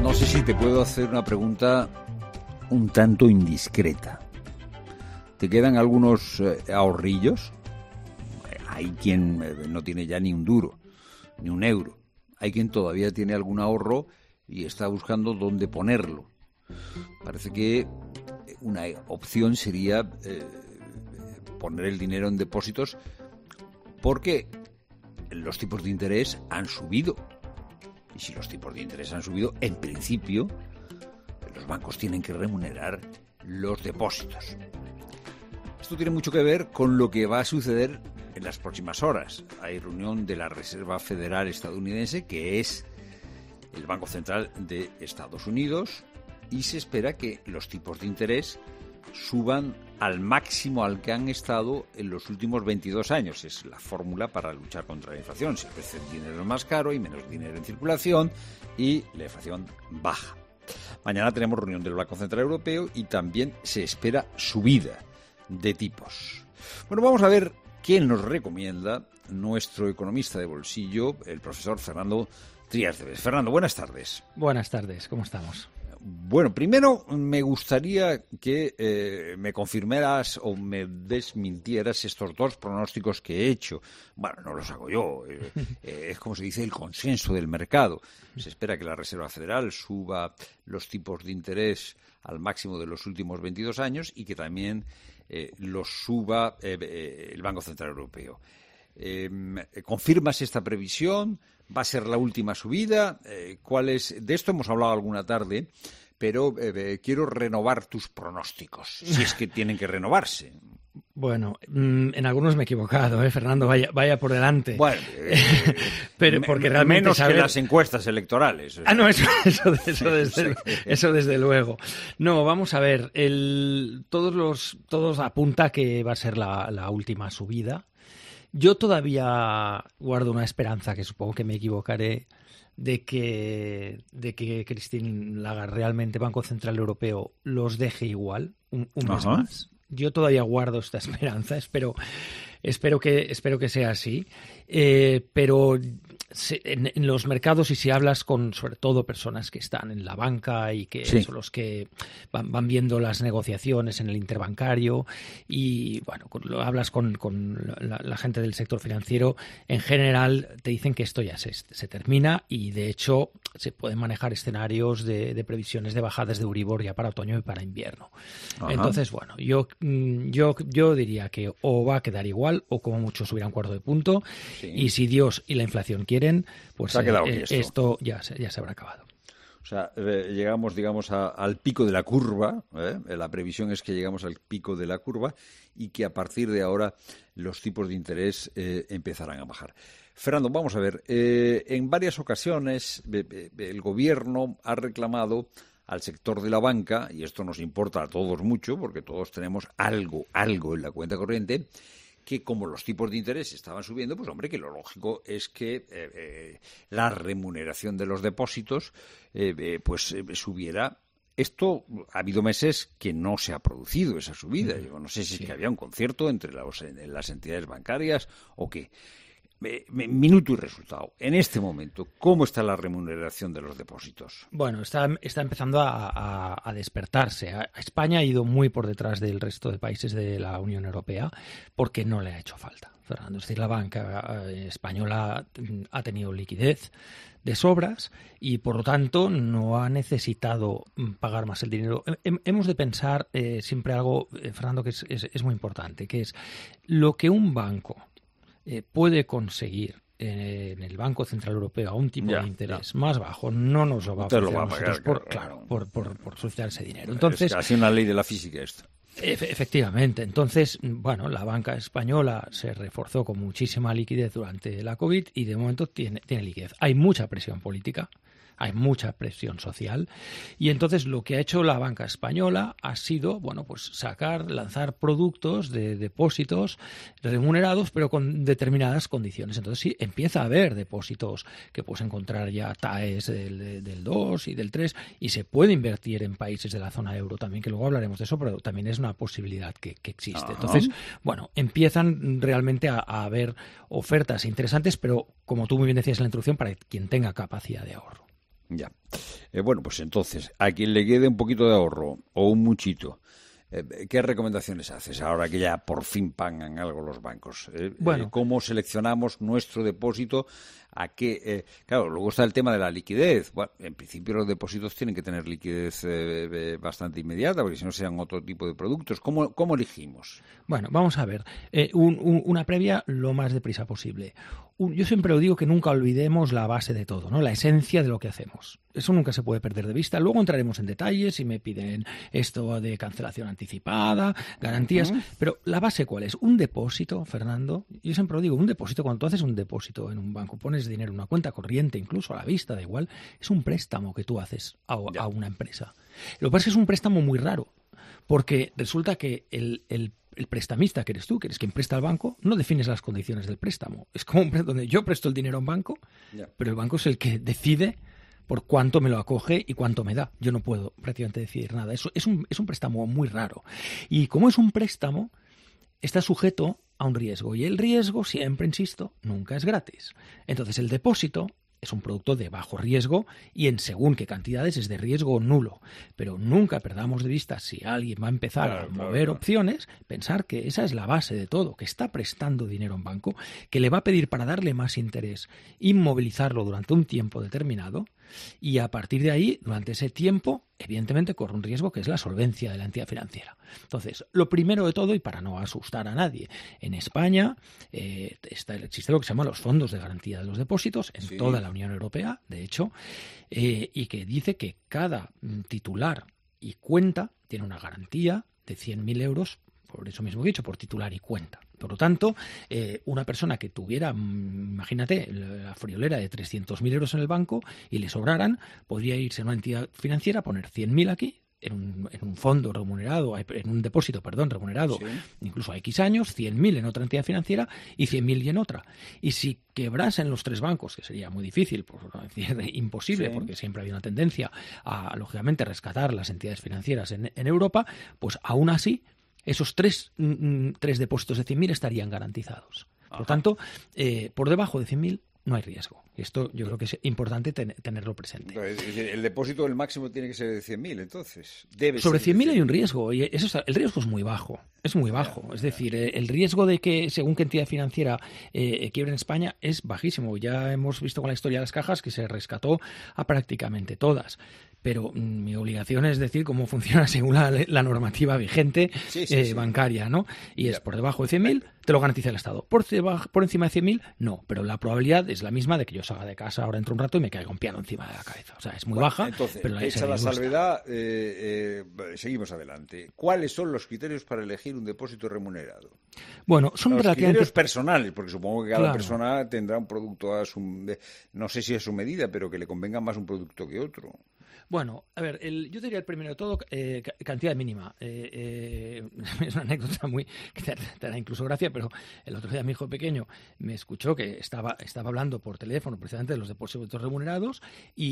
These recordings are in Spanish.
no sé si te puedo hacer una pregunta un tanto indiscreta. ¿Te quedan algunos ahorrillos? Hay quien no tiene ya ni un duro, ni un euro. Hay quien todavía tiene algún ahorro y está buscando dónde ponerlo. Parece que una opción sería poner el dinero en depósitos porque los tipos de interés han subido. Y si los tipos de interés han subido, en principio, los bancos tienen que remunerar los depósitos. Esto tiene mucho que ver con lo que va a suceder en las próximas horas. Hay reunión de la Reserva Federal estadounidense, que es el Banco Central de Estados Unidos, y se espera que los tipos de interés suban al máximo al que han estado en los últimos 22 años. Es la fórmula para luchar contra la inflación. Si ofrece el dinero más caro y menos dinero en circulación y la inflación baja. Mañana tenemos reunión del Banco Central Europeo y también se espera subida de tipos. Bueno, vamos a ver qué nos recomienda nuestro economista de bolsillo, el profesor Fernando Trías de Bes. Fernando, buenas tardes. Buenas tardes, ¿cómo estamos? Bueno, primero me gustaría que me confirmaras o me desmintieras estos dos pronósticos que he hecho. Bueno, no los hago yo, es como se dice el consenso del mercado. Se espera que la Reserva Federal suba los tipos de interés al máximo de los últimos 22 años y que también los suba el Banco Central Europeo. ¿Confirmas esta previsión? ¿Va a ser la última subida? ¿Cuál es? De esto hemos hablado alguna tarde, pero quiero renovar tus pronósticos, si es que tienen que renovarse. Bueno, en algunos me he equivocado, Fernando, vaya por delante. Bueno, pero porque realmente menos que las encuestas electorales. Ah, no, eso desde luego. No, vamos a ver, todos apunta que va a ser la última subida. Yo todavía guardo una esperanza, que supongo que me equivocaré, de que Christine Lagarde, realmente Banco Central Europeo, los deje igual un mes más. Yo todavía guardo esta esperanza, espero que sea así, pero en los mercados, y si hablas con sobre todo personas que están en la banca y que son los que van viendo las negociaciones en el interbancario, y bueno, hablas con la gente del sector financiero, en general te dicen que esto ya se termina, y de hecho se pueden manejar escenarios de previsiones de bajadas de Euribor ya para otoño y para invierno. Ajá. Entonces, bueno, yo diría que o va a quedar igual o como mucho subirá un cuarto de punto, y si Dios y la inflación quieren, pues esto ya se habrá acabado. O sea, llegamos, digamos, al pico de la curva. La previsión es que llegamos al pico de la curva y que a partir de ahora los tipos de interés empezarán a bajar. Fernando, vamos a ver. En varias ocasiones el gobierno ha reclamado al sector de la banca, y esto nos importa a todos mucho porque todos tenemos algo en la cuenta corriente, que como los tipos de interés estaban subiendo, pues hombre, que lo lógico es que la remuneración de los depósitos subiera. Esto ha habido meses que no se ha producido esa subida. Yo no sé si es que había un concierto entre las entidades bancarias o qué. Minuto y resultado. En este momento, ¿cómo está la remuneración de los depósitos? Bueno, está empezando a despertarse. España ha ido muy por detrás del resto de países de la Unión Europea porque no le ha hecho falta, Fernando. Es decir, la banca española ha tenido liquidez de sobras y, por lo tanto, no ha necesitado pagar más el dinero. Hemos de pensar siempre algo, Fernando, que es muy importante, que es lo que un banco puede conseguir en el Banco Central Europeo a un tipo de interés más bajo, no nos lo va a ofrecer a nosotros por solicitar ese dinero. Entonces, es casi una ley de la física esto. Efectivamente. Entonces, bueno, la banca española se reforzó con muchísima liquidez durante la COVID y de momento tiene liquidez. Hay mucha presión política, hay mucha presión social, y entonces lo que ha hecho la banca española ha sido, bueno, pues lanzar productos de depósitos remunerados, pero con determinadas condiciones. Entonces sí, empieza a haber depósitos que puedes encontrar ya TAEs del 2 y del 3, y se puede invertir en países de la zona euro también, que luego hablaremos de eso, pero también es una posibilidad que existe. Ajá. Entonces, bueno, empiezan realmente a haber ofertas interesantes, pero como tú muy bien decías en la introducción, para quien tenga capacidad de ahorro. Ya. Bueno, pues entonces, a quien le quede un poquito de ahorro o un muchito, ¿qué recomendaciones haces ahora que ya por fin pagan algo los bancos? Bueno, ¿Cómo seleccionamos nuestro depósito? ¿A qué? Claro, luego está el tema de la liquidez. Bueno, en principio los depósitos tienen que tener liquidez bastante inmediata, porque si no sean otro tipo de productos. ¿Cómo elegimos? bueno, vamos a ver. Una previa lo más deprisa posible. Yo siempre lo digo que nunca olvidemos la base de todo, ¿no? La esencia de lo que hacemos. Eso nunca se puede perder de vista. Luego entraremos en detalles si me piden esto de cancelación anticipada, garantías. Pero la base, ¿cuál es? Un depósito, Fernando. Yo siempre lo digo, un depósito, cuando tú haces un depósito en un banco, pones dinero en una cuenta corriente, incluso a la vista, da igual, es un préstamo que tú haces a una empresa. Lo que pasa es que es un préstamo muy raro, porque resulta que el prestamista que eres tú, que eres quien presta al banco, no defines las condiciones del préstamo. Es como donde yo presto el dinero a un banco, pero el banco es el que decide por cuánto me lo acoge y cuánto me da. Yo no puedo prácticamente decidir nada. Eso es un préstamo muy raro. Y como es un préstamo, está sujeto a un riesgo. Y el riesgo, siempre insisto, nunca es gratis. Entonces, el depósito es un producto de bajo riesgo y en según qué cantidades es de riesgo nulo. Pero nunca perdamos de vista, si alguien va a empezar a mover opciones, pensar que esa es la base de todo, que está prestando dinero a un banco, que le va a pedir para darle más interés, inmovilizarlo durante un tiempo determinado, y a partir de ahí, durante ese tiempo, evidentemente corre un riesgo que es la solvencia de la entidad financiera. Entonces, lo primero de todo, y para no asustar a nadie, en España existe lo que se llama los fondos de garantía de los depósitos en toda la Unión Europea, de hecho, y que dice que cada titular y cuenta tiene una garantía de 100.000 euros, por eso mismo que he dicho, por titular y cuenta. Por lo tanto, una persona que tuviera, imagínate, la friolera de 300.000 euros en el banco y le sobraran, podría irse a una entidad financiera, poner 100.000 aquí, en un fondo remunerado, en un depósito, remunerado, incluso a X años, 100.000 en otra entidad financiera y 100.000 y en otra. Y si quebrasen los tres bancos, que sería muy difícil, por no decir imposible, porque siempre había una tendencia a, lógicamente, rescatar las entidades financieras en Europa, pues aún así, esos tres depósitos de 100.000 estarían garantizados. Por lo tanto, por debajo de 100.000 no hay riesgo. Esto yo creo que es importante tenerlo presente. El depósito del máximo tiene que ser de 100.000, entonces. Sobre 100.000 hay un riesgo, y el riesgo es muy bajo. Es muy bajo. Es decir, el riesgo de que, según qué entidad financiera quiebre en España, es bajísimo. Ya hemos visto con la historia de las cajas que se rescató a prácticamente todas. Pero mi obligación es decir cómo funciona según la normativa vigente bancaria, ¿no? Y es por debajo de 100.000, te lo garantiza el Estado. Por encima de 100.000, no. Pero la probabilidad es la misma de que yo salga de casa ahora dentro de un rato y me caiga un piano encima de la cabeza. O sea, es muy baja. Entonces, pero hecha la salvedad, seguimos adelante. ¿Cuáles son los criterios para elegir un depósito remunerado? Bueno, son relativamente... criterios personales, porque supongo que cada persona tendrá un producto no sé si a su medida, pero que le convenga más un producto que otro. Bueno, a ver, yo diría el primero de todo cantidad mínima. Es una anécdota que te da incluso gracia, pero el otro día mi hijo pequeño me escuchó que estaba hablando por teléfono precisamente de los depósitos remunerados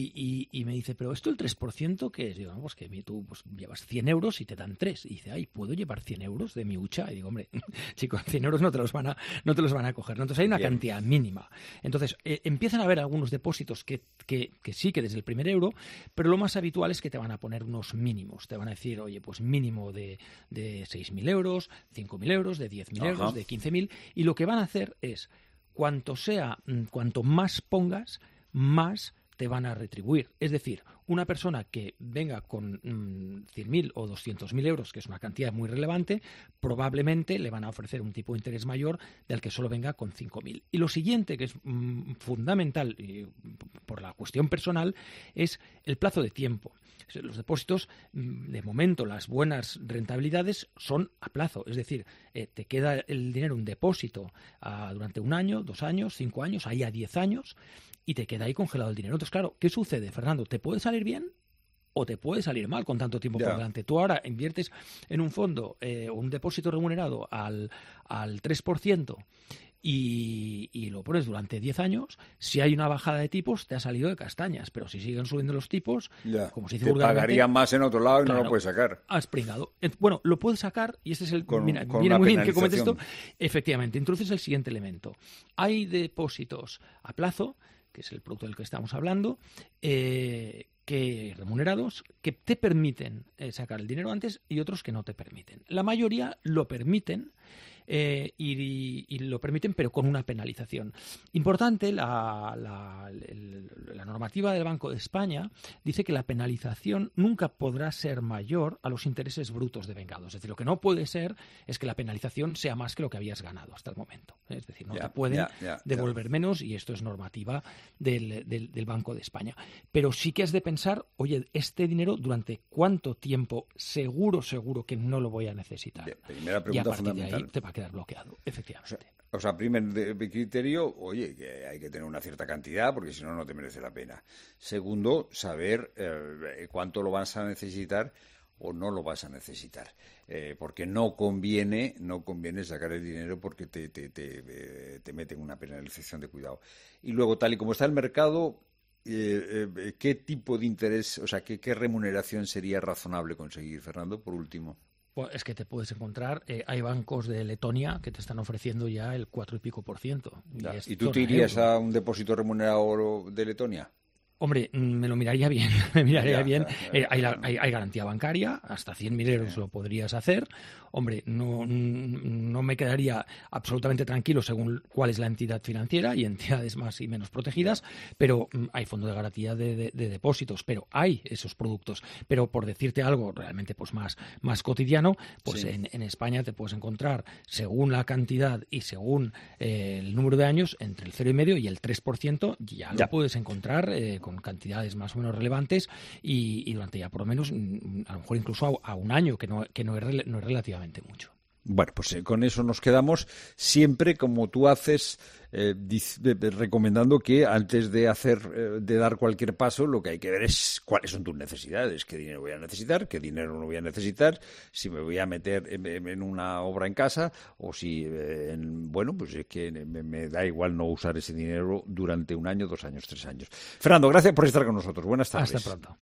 y me dice, pero ¿esto el 3% qué es? Digo, no, pues que tú llevas 100 euros y te dan 3. Y dice, ay, ¿puedo llevar 100 euros de mi hucha? Y digo, hombre, chicos, 100 euros no te los van a coger, ¿no? Entonces hay una cantidad mínima. Entonces empiezan a haber algunos depósitos que sí, que desde el primer euro, pero lo más habitual es que te van a poner unos mínimos. Te van a decir, oye, pues mínimo de 6.000 euros, 5.000 euros, de 10.000 euros, de 15.000. Y lo que van a hacer es, cuanto más pongas, más te van a retribuir. Es decir, una persona que venga con 100.000 o 200.000 euros, que es una cantidad muy relevante, probablemente le van a ofrecer un tipo de interés mayor del que solo venga con 5.000. Y lo siguiente, que es fundamental por la cuestión personal, es el plazo de tiempo. Los depósitos, de momento, las buenas rentabilidades son a plazo. Es decir, te queda el dinero, un depósito durante 1 año, 2 años, 5 años, ahí a 10 años, y te queda ahí congelado el dinero. Entonces, claro, ¿qué sucede, Fernando? ¿Te puede salir bien o te puede salir mal con tanto tiempo por delante? Tú ahora inviertes en un fondo, un depósito remunerado al 3%, y lo pones durante 10 años, si hay una bajada de tipos, te ha salido de castañas. Pero si siguen subiendo los tipos, como se dice vulgarmente, te pagarían más en otro lado y no lo puedes sacar. Has pringado. Bueno, lo puedes sacar, y este es viene muy bien que comentes esto. Efectivamente, introduces el siguiente elemento. Hay depósitos a plazo que es el producto del que estamos hablando, que remunerados, que te permiten sacar el dinero antes y otros que no te permiten. La mayoría lo permiten y lo permiten, pero con una penalización. Importante, la normativa del Banco de España dice que la penalización nunca podrá ser mayor a los intereses brutos devengados. Es decir, lo que no puede ser es que la penalización sea más que lo que habías ganado hasta el momento. Es decir, no te pueden devolver menos, y esto es normativa del Banco de España. Pero sí que has de pensar, oye, este dinero, ¿durante cuánto tiempo seguro que no lo voy a necesitar? Primera pregunta fundamental. De ahí te va a quedar bloqueado, efectivamente. O sea, primer criterio, oye, que hay que tener una cierta cantidad porque si no, no te merece la pena. Segundo, saber cuánto lo vas a necesitar o no lo vas a necesitar. Porque no conviene sacar el dinero porque te meten una penalización de cuidado. Y luego, tal y como está el mercado, ¿qué tipo de interés, o sea, qué remuneración sería razonable conseguir, Fernando, por último? Pues es que te puedes encontrar, hay bancos de Letonia que te están ofreciendo ya el 4 y pico %. ¿Y tú te irías a un depósito remunerado de Letonia? Hombre, me lo miraría bien, Hay garantía bancaria, hasta 100.000 euros lo podrías hacer. Hombre, no me quedaría absolutamente tranquilo según cuál es la entidad financiera y entidades más y menos protegidas, pero hay fondo de garantía de depósitos, pero hay esos productos. Pero por decirte algo realmente pues más cotidiano, pues sí. En España te puedes encontrar, según la cantidad y según el número de años, entre el 0,5 y el 3%, ya lo puedes encontrar con cantidades más o menos relevantes y durante ya por lo menos a lo mejor incluso a un año, que no es relativamente mucho. Bueno, pues con eso nos quedamos, siempre como tú haces, recomendando que antes de dar cualquier paso, lo que hay que ver es cuáles son tus necesidades, qué dinero voy a necesitar, qué dinero no voy a necesitar, si me voy a meter en una obra en casa o si, pues es que me da igual no usar ese dinero durante 1 año, 2 años, 3 años. Fernando, gracias por estar con nosotros. Buenas tardes. Hasta pronto.